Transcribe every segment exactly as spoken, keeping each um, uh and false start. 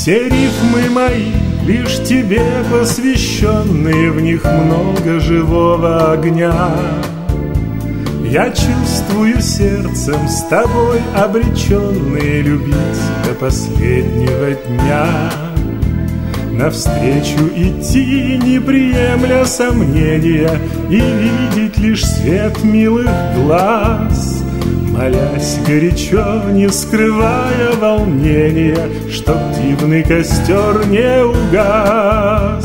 Все рифмы мои лишь тебе посвященные, в них много живого огня. Я чувствую сердцем с тобой обреченные любить до последнего дня. Навстречу идти, не приемля сомнения, и видеть лишь свет милых глаз, молясь горячо, не скрывая волнения, чтоб дивный костер не угас.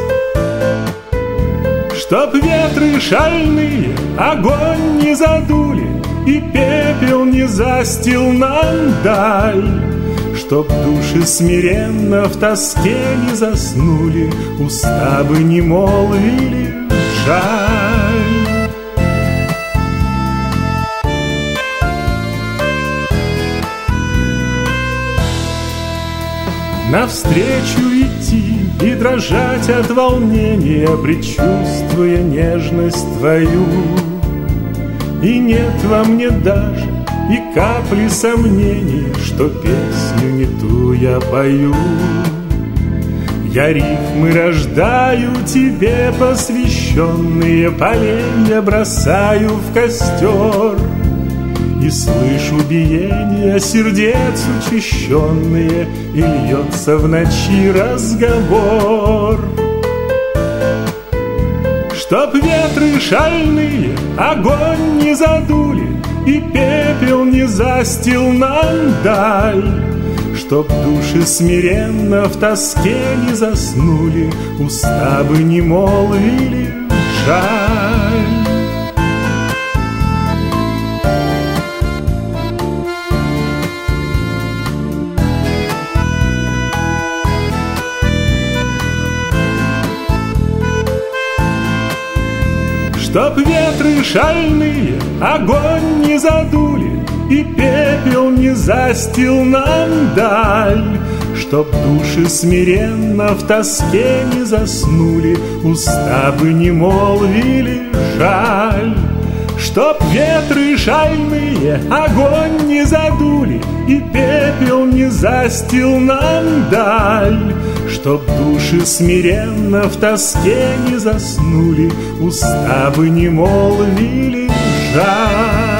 Чтоб ветры шальные огонь не задули, и пепел не застил нам даль, чтоб души смиренно в тоске не заснули, уста бы не молвили жаль. Навстречу идти и дрожать от волнения, предчувствуя нежность твою. И нет во мне даже и капли сомнений, что песню не ту я пою. Я рифмы рождаю тебе посвященные, поленья бросаю в костер, и слышу биение сердец учащенные, и льется в ночи разговор. Чтоб ветры шальные огонь не задули, и пепел не застил нам даль, чтоб души смиренно в тоске не заснули, уста бы не молвили жаль. Чтоб ветры шальные огонь не задули, и пепел не застил нам даль, чтоб души смиренно в тоске не заснули, уста бы не молвили жаль. Чтоб ветры шальные огонь не задули, и пепел не застил нам даль, чтоб души смиренно в тоске не заснули, уста бы не молвили жаль.